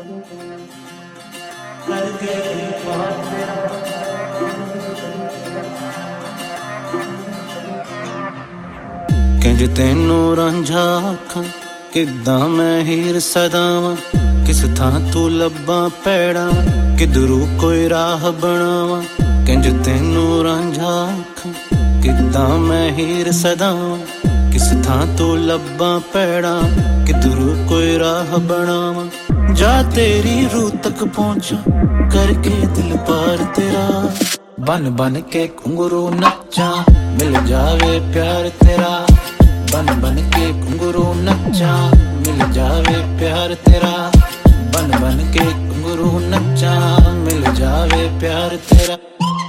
किंज तेनू रांझा आखां किद्दां मैं हीर सदावां किस थां तू लब्बां पैड़ा किधरू कोई राह बनावां किंज तेनू रांझा आखां किद्दां मैं हीर सदावां किस थां तू लब्बां पैड़ा किधरू कोई राह बनावां जा तेरी रूह तक पहुंचा करके दिल पार तेरा बन बन के घुंघरू नच्चा मिल जावे प्यार तेरा बन बन के घुंघरू नच्चा मिल जावे प्यार तेरा बन बन के घुंघरू नच्चा मिल जावे प्यार तेरा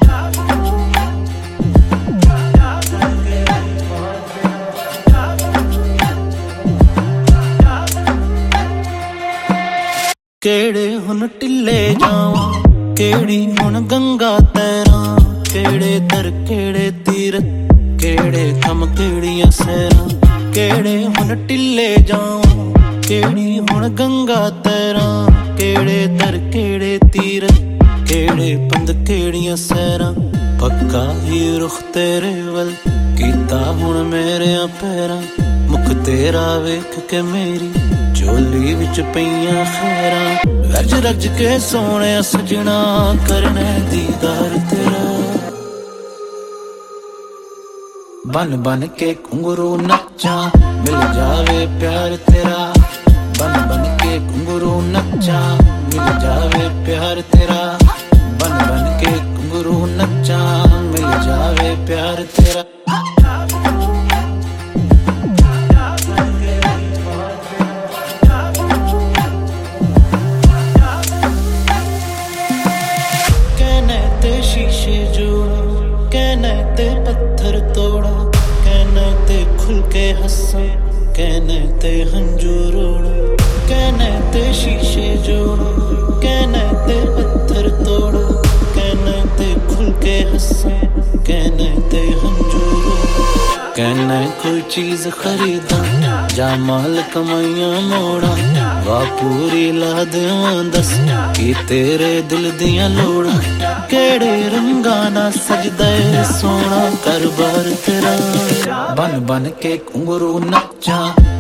केड़े हुन टिल्ले जावां केड़ी हुन गंगा तैरां केड़े दर केड़े तीर केड़े कम केड़ियां सैरां केड़े हुन टिल्ले जावां केड़ी हुन गंगा तैरां केड़े दर केड़े तीर केड़े पंद केड़ियां सैरां पक्का ही रुख तेरे वल कीता हुन मेरे पैरां मुख तेरा वेख के मेरी झोली विच पईयां खैरां रज रज के सोने सजना करने दीदार तेरा बन बन के घुंघरू नच्चा मिल जावे प्यार तेरा बन बन के घुंघरू नच्चा मिल जावे प्यार तेरा बन बन के घुंघरू नच्चा मिल जावे प्यार तेरा कहने ते शीशे जोड़ा कहने ते पत्थर तोड़ा कहने ते खुल के हंसा कहने ते हंजू रोड़ा कहने ते शीशे जोड़ा कहने ते पत्थर तोड़ा कहने ते खुल के हंसा कहने ते हंजू रोड़ा कहने कोई चीज खरीदा जा माल कमाइयां मोड़ा वा पूरी ला देवां दस कि तेरे दिल दियां लोड़ा केड़े रंगा ना सजदा सोना करबार तेरा बन बन के घुंघरू नच्चा